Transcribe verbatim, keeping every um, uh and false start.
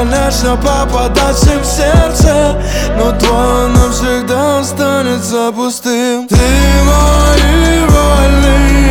бесконечно попадать всем в сердце, но твой навсегда останется пустым. Ты мои вольные